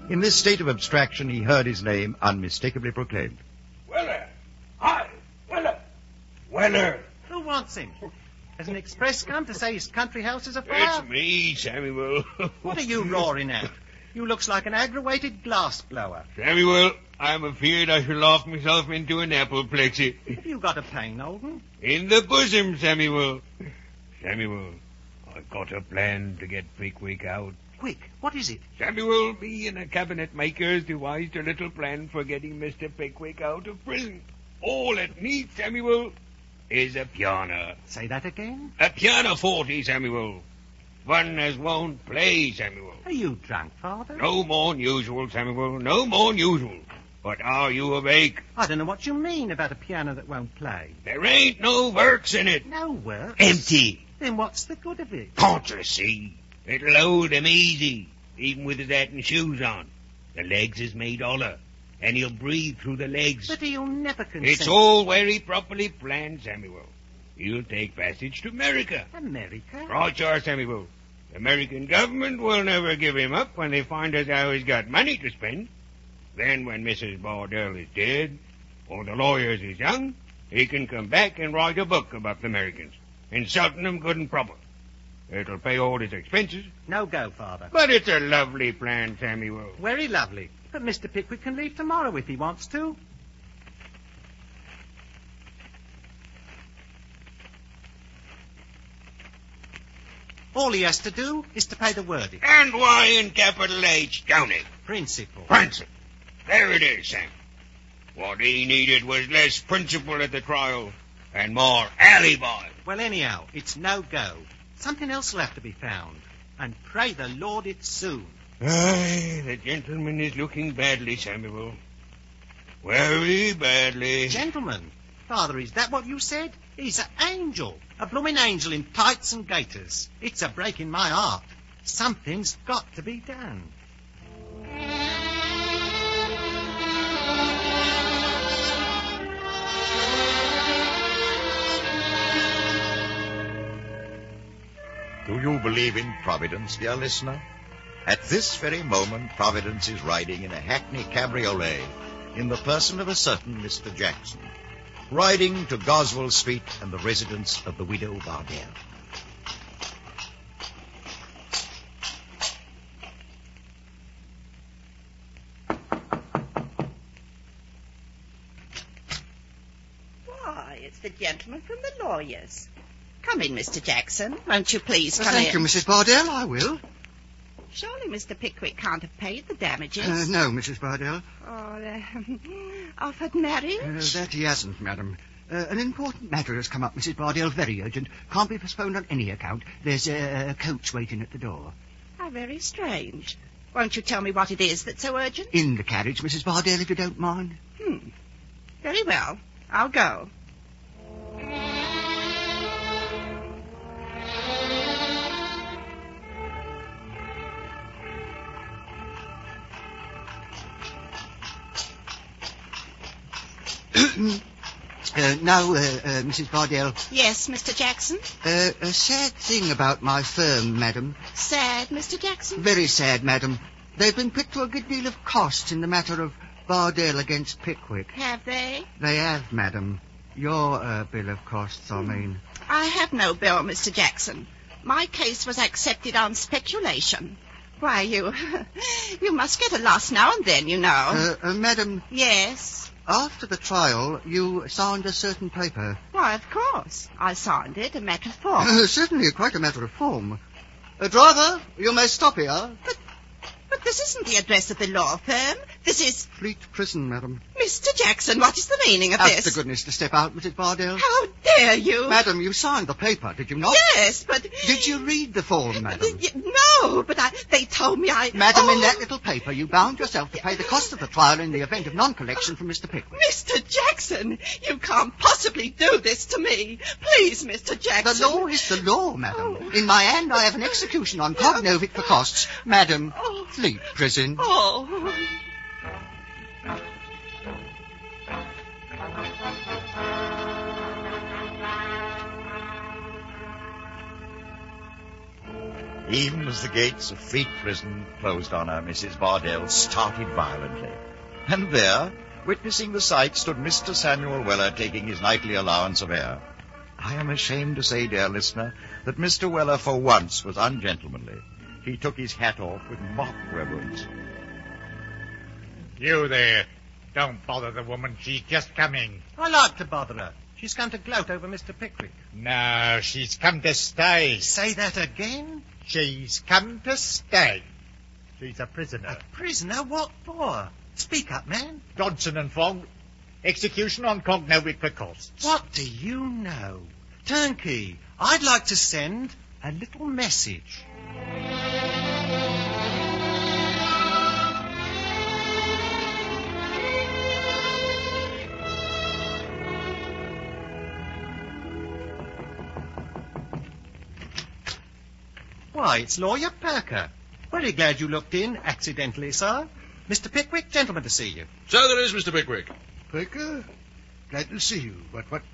In this state of abstraction, he heard his name unmistakably proclaimed. Weller! Hi! Weller! Weller! Who wants him? Has an express come to say his country house is afire? It's me, Samuel. What are you roaring at? You looks like an aggravated glass blower. Samuel, I'm afeard I shall laugh myself into an apoplexy. Have you got a pain, Olden? In the bosom, Samuel. Samuel, I've got a plan to get Pickwick out. Quick, what is it? Samuel, me and a cabinet maker's devised a little plan for getting Mr. Pickwick out of prison. All it needs, Samuel, is a piano. Say that again? A pianoforte, Samuel. One as won't play, Samuel. Are you drunk, Father? No more than usual, Samuel. No more than usual. But are you awake? I don't know what you mean about a piano that won't play. There ain't no works in it. No works? Empty. Then what's the good of it? Can't you see? It'll hold him easy, even with his hat and shoes on. The legs is made holler, and he'll breathe through the legs. But he'll never consent. It's all very properly planned, Samuel. He'll take passage to America. America? Right, sure, Samuel. The American government will never give him up when they find out how he's got money to spend. Then when Mrs. Bardell is dead, or the lawyers is young, he can come back and write a book about the Americans, insulting them good and proper. It'll pay all his expenses. No go, Father. But it's a lovely plan, Samuel. Very lovely. But Mr. Pickwick can leave tomorrow if he wants to. All he has to do is to pay the verdict. And why in capital H, don't it? Principle. Principle. There it is, Sam. What he needed was less principle at the trial and more alibi. Well, anyhow, it's no go. Something else will have to be found. And pray the Lord it's soon. Aye, the gentleman is looking badly, Samuel. Very badly. Gentleman? Father, is that what you said? He's an angel. A blooming angel in tights and gaiters. It's a break in my heart. Something's got to be done. Do you believe in Providence, dear listener? At this very moment, Providence is riding in a hackney cabriolet in the person of a certain Mr. Jackson, riding to Goswell Street and the residence of the widow Bardell. Why, it's the gentleman from the lawyers. Come in, Mr. Jackson. Won't you please come in? Thank you, Mrs. Bardell. I will. Surely Mr. Pickwick can't have paid the damages. No, Mrs. Bardell. Offered marriage? That he hasn't, madam. An important matter has come up, Mrs. Bardell, very urgent. Can't be postponed on any account. There's a coach waiting at the door. How very strange. Won't you tell me what it is that's so urgent? In the carriage, Mrs. Bardell, if you don't mind. Very well. I'll go. Now, Mrs. Bardell. Yes, Mr. Jackson? A sad thing about my firm, madam. Sad, Mr. Jackson? Very sad, madam. They've been put to a good deal of cost in the matter of Bardell against Pickwick. Have they? They have, madam. Your bill of costs, I mean. I have no bill, Mr. Jackson. My case was accepted on speculation. Why, you must get a loss now and then, you know. Madam. Yes? After the trial, you signed a certain paper. Why, of course. I signed it, a matter of form. Certainly, quite a matter of form. Driver, you may stop here. But this isn't the address of the law firm. This is... Fleet Prison, madam. Mr. Jackson, what is the meaning of this? Ask the goodness to step out, Mrs. Bardell. How dare you? Madam, you signed the paper, did you not? Yes, but... Did you read the form, madam? No, but they told me I... Madam, in that little paper, you bound yourself to pay the cost of the trial in the event of non-collection from Mr. Pickwick. Mr. Jackson, you can't possibly do this to me. Please, Mr. Jackson. The law is the law, madam. In my hand, I have an execution on Cognovit for costs. Madam, Fleet Prison. Oh... Even as the gates of Fleet Prison closed on her, Mrs. Bardell started violently. And there, witnessing the sight, stood Mr. Samuel Weller taking his nightly allowance of air. I am ashamed to say, dear listener, that Mr. Weller for once was ungentlemanly. He took his hat off with mock reverence. You there. Don't bother the woman. She's just coming. I like to bother her. She's come to gloat over Mr. Pickwick. No, she's come to stay. Say that again? She's come to stay. She's a prisoner. A prisoner? What for? Speak up, man. Dodson and Fogg. Execution on cognomen costs. What do you know? Turnkey, I'd like to send a little message. Why, it's Lawyer Perker. Very glad you looked in accidentally, sir. Mr. Pickwick, gentleman to see you. So there is, Mr. Pickwick. Perker? Glad to see you. But what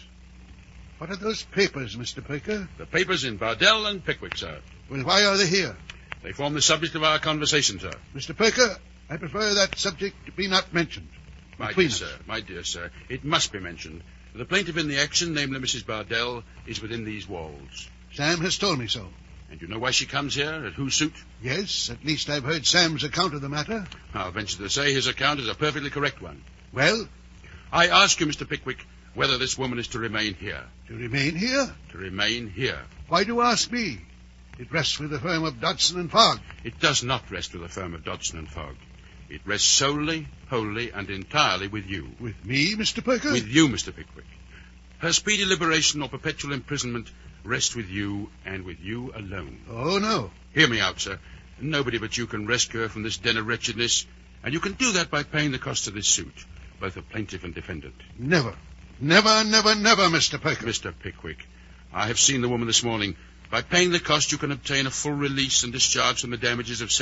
are those papers, Mr. Perker? The papers in Bardell and Pickwick, sir. Well, why are they here? They form the subject of our conversation, sir. Mr. Perker, I prefer that subject to be not mentioned. My dear sir, it must be mentioned. The plaintiff in the action, namely Mrs. Bardell, is within these walls. Sam has told me so. And you know why she comes here, at whose suit? Yes, at least I've heard Sam's account of the matter. I'll venture to say his account is a perfectly correct one. Well? I ask you, Mr. Pickwick, whether this woman is to remain here. To remain here? To remain here. Why do you ask me? It rests with the firm of Dodson and Fogg. It does not rest with the firm of Dodson and Fogg. It rests solely, wholly, and entirely with you. With me, Mr. Perker? With you, Mr. Pickwick. Her speedy liberation or perpetual imprisonment rests with you, and with you alone. Oh, no. Hear me out, sir. Nobody but you can rescue her from this den of wretchedness, and you can do that by paying the cost of this suit, both of plaintiff and defendant. Never. Never, never, never, Mr. Perker. Mr. Pickwick, I have seen the woman this morning. By paying the cost, you can obtain a full release and discharge from the damages of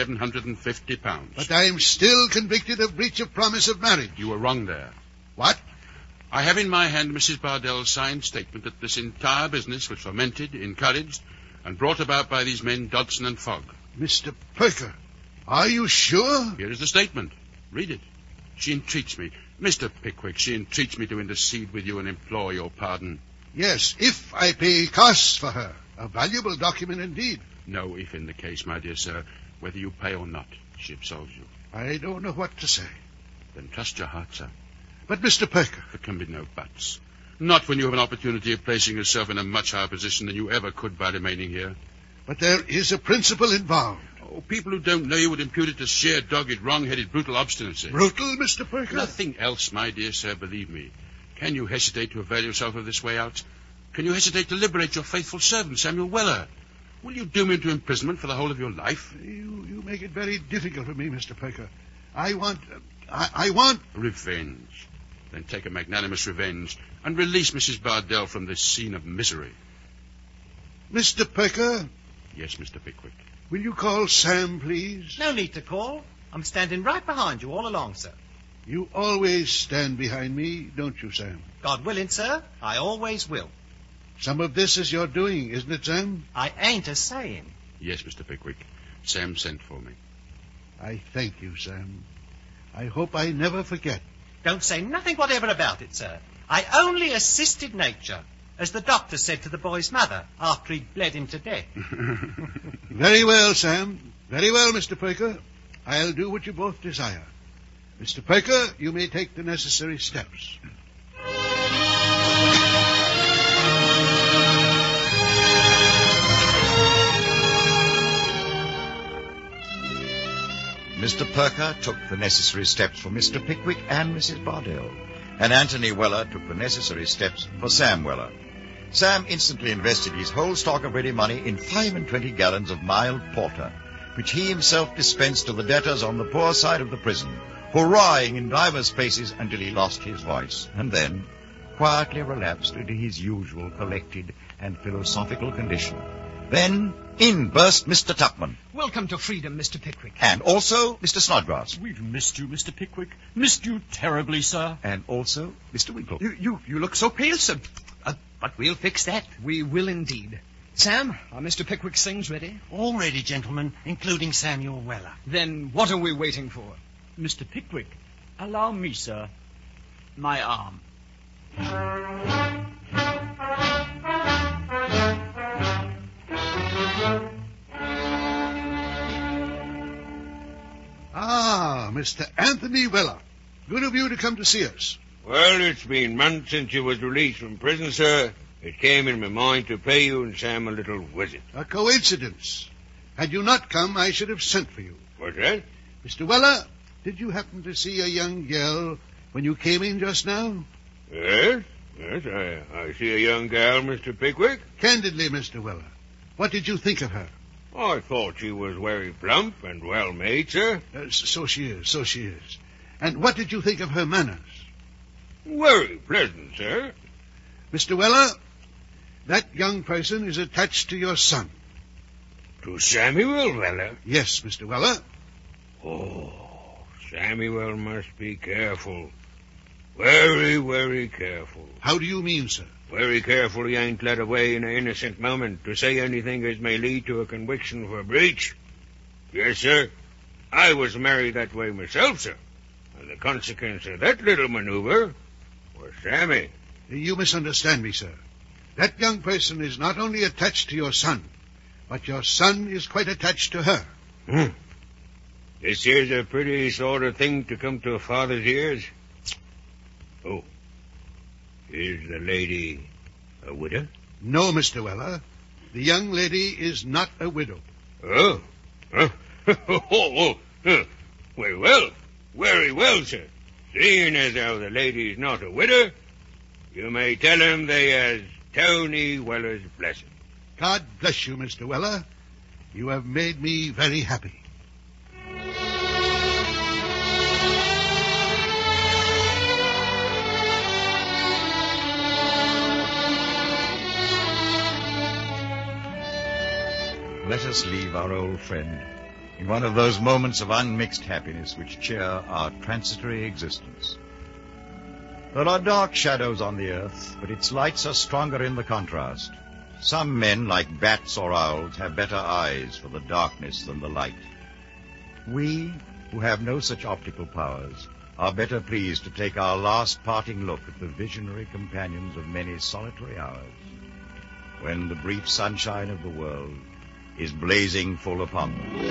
£750. But I'm still convicted of breach of promise of marriage. You were wrong there. What? I have in my hand Mrs. Bardell's signed statement that this entire business was fomented, encouraged, and brought about by these men, Dodson and Fogg. Mr. Perker, are you sure? Here is the statement. Read it. She entreats me. Mr. Pickwick, she entreats me to intercede with you and implore your pardon. Yes, if I pay costs for her. A valuable document indeed. No if in the case, my dear sir. Whether you pay or not, she absolves you. I don't know what to say. Then trust your heart, sir. But, Mr. Perker... There can be no buts. Not when you have an opportunity of placing yourself in a much higher position than you ever could by remaining here. But there is a principle involved. Oh, people who don't know you would impute it to sheer, dogged, wrong-headed, brutal obstinacy. Brutal, Mr. Perker? Nothing else, my dear sir, believe me. Can you hesitate to avail yourself of this way out? Can you hesitate to liberate your faithful servant, Samuel Weller? Will you doom him to imprisonment for the whole of your life? You make it very difficult for me, Mr. Perker. I want... Revenge. Then take a magnanimous revenge and release Mrs. Bardell from this scene of misery. Mr. Perker? Yes, Mr. Pickwick. Will you call Sam, please? No need to call. I'm standing right behind you all along, sir. You always stand behind me, don't you, Sam? God willing, sir, I always will. Some of this is your doing, isn't it, Sam? I ain't a saying. Yes, Mr. Pickwick. Sam sent for me. I thank you, Sam. I hope I never forget. Don't say nothing whatever about it, sir. I only assisted nature, as the doctor said to the boy's mother after he'd bled him to death. Very well, Sam. Very well, Mr. Perker. I'll do what you both desire. Mr. Perker, you may take the necessary steps. Mr. Perker took the necessary steps for Mr. Pickwick and Mrs. Bardell, and Anthony Weller took the necessary steps for Sam Weller. Sam instantly invested his whole stock of ready money in 25 gallons of mild porter, which he himself dispensed to the debtors on the poor side of the prison, hurrahing in divers places until he lost his voice, and then quietly relapsed into his usual collected and philosophical condition. Then in burst Mr. Tupman. Welcome to freedom, Mr. Pickwick. And also Mr. Snodgrass. We've missed you, Mr. Pickwick. Missed you terribly, sir. And also Mr. Winkle. You look so pale, sir. But we'll fix that. We will indeed. Sam, are Mr. Pickwick's things ready? All ready, gentlemen, including Samuel Weller. Then what are we waiting for? Mr. Pickwick, allow me, sir. My arm. Ah, Mr. Anthony Weller. Good of you to come to see us. Well, it's been months since you was released from prison, sir. It came in my mind to pay you and Sam a little visit. A coincidence. Had you not come, I should have sent for you. What's that? Mr. Weller, did you happen to see a young girl when you came in just now? Yes, I see a young gal, Mr. Pickwick. Candidly, Mr. Weller, what did you think of her? I thought she was very plump and well made, sir. So she is. And what did you think of her manners? Very pleasant, sir. Mr. Weller, that young person is attached to your son. To Samuel Weller? Yes, Mr. Weller. Oh, Samuel must be careful. Very, very careful. How do you mean, sir? Very careful he ain't led away in an innocent moment to say anything as may lead to a conviction for breach. Yes, sir. I was married that way myself, sir. And the consequence of that little maneuver was Sammy. You misunderstand me, sir. That young person is not only attached to your son, but your son is quite attached to her. This here's a pretty sort of thing to come to a father's ears. Oh, is the lady a widow? No, Mr. Weller. The young lady is not a widow. Oh. Very well, sir. Seeing as how the lady's not a widow, you may tell him they has Tony Weller's blessing. God bless you, Mr. Weller. You have made me very happy. Let us leave our old friend in one of those moments of unmixed happiness which cheer our transitory existence. There are dark shadows on the earth, but its lights are stronger in the contrast. Some men, like bats or owls, have better eyes for the darkness than the light. We, who have no such optical powers, are better pleased to take our last parting look at the visionary companions of many solitary hours, when the brief sunshine of the world is blazing full upon them.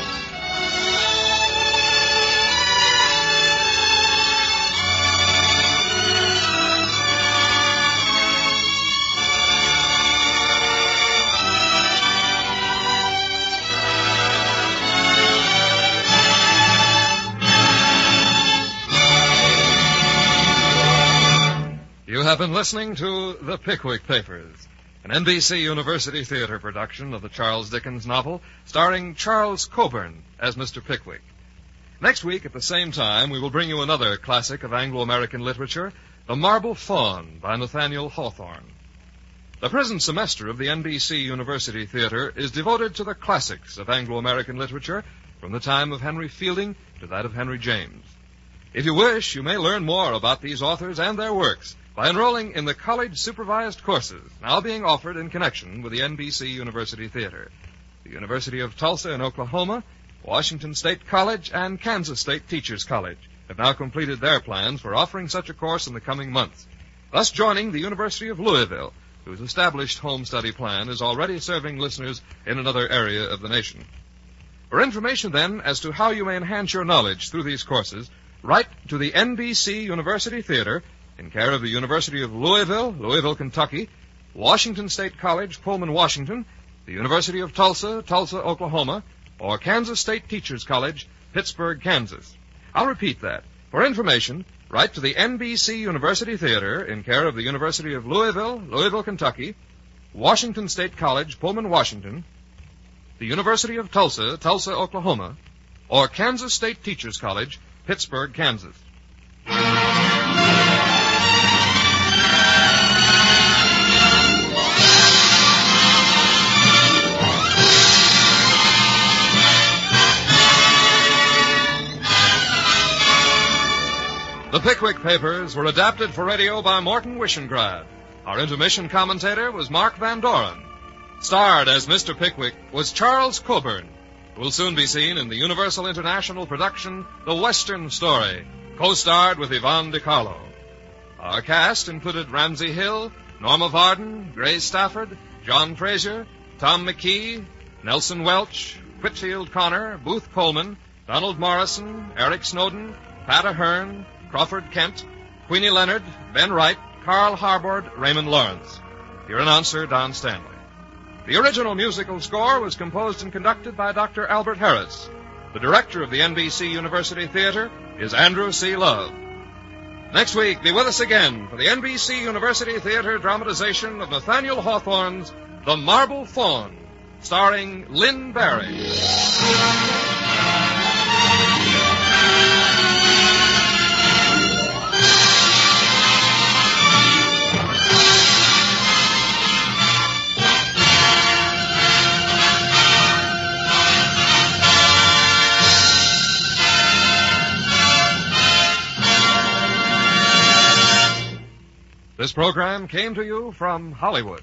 You have been listening to The Pickwick Papers, an NBC University Theater production of the Charles Dickens novel starring Charles Coburn as Mr. Pickwick. Next week at the same time, we will bring you another classic of Anglo-American literature, The Marble Faun by Nathaniel Hawthorne. The present semester of the NBC University Theater is devoted to the classics of Anglo-American literature from the time of Henry Fielding to that of Henry James. If you wish, you may learn more about these authors and their works by enrolling in the college-supervised courses now being offered in connection with the NBC University Theater. The University of Tulsa in Oklahoma, Washington State College, and Kansas State Teachers College have now completed their plans for offering such a course in the coming months, thus joining the University of Louisville, whose established home study plan is already serving listeners in another area of the nation. For information, then, as to how you may enhance your knowledge through these courses, write to the NBC University Theater, in care of the University of Louisville, Kentucky, Washington State College, Pullman, Washington, the University of Tulsa, Oklahoma, or Kansas State Teachers College, Pittsburgh, Kansas. I'll repeat that. For information, write to the NBC University Theater, in care of the University of Louisville, Kentucky, Washington State College, Pullman, Washington, the University of Tulsa, Oklahoma, or Kansas State Teachers College, Pittsburgh, Kansas. The Pickwick Papers were adapted for radio by Morton Wishengrad. Our intermission commentator was Mark Van Doren. Starred as Mr. Pickwick was Charles Coburn, who will soon be seen in the Universal International production The Western Story, co-starred with Yvonne DiCarlo. Our cast included Ramsey Hill, Norma Varden, Grace Stafford, John Frazier, Tom McKee, Nelson Welch, Whitfield Connor, Booth Coleman, Donald Morrison, Eric Snowden, Pat Ahern, Crawford Kent, Queenie Leonard, Ben Wright, Carl Harbord, Raymond Lawrence. Your announcer, Don Stanley. The original musical score was composed and conducted by Dr. Albert Harris. The director of the NBC University Theater is Andrew C. Love. Next week, be with us again for the NBC University Theater dramatization of Nathaniel Hawthorne's The Marble Faun, starring Lynn Barry. This program came to you from Hollywood.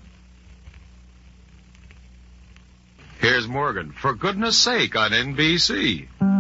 Here's Morgan, for goodness sake, on NBC.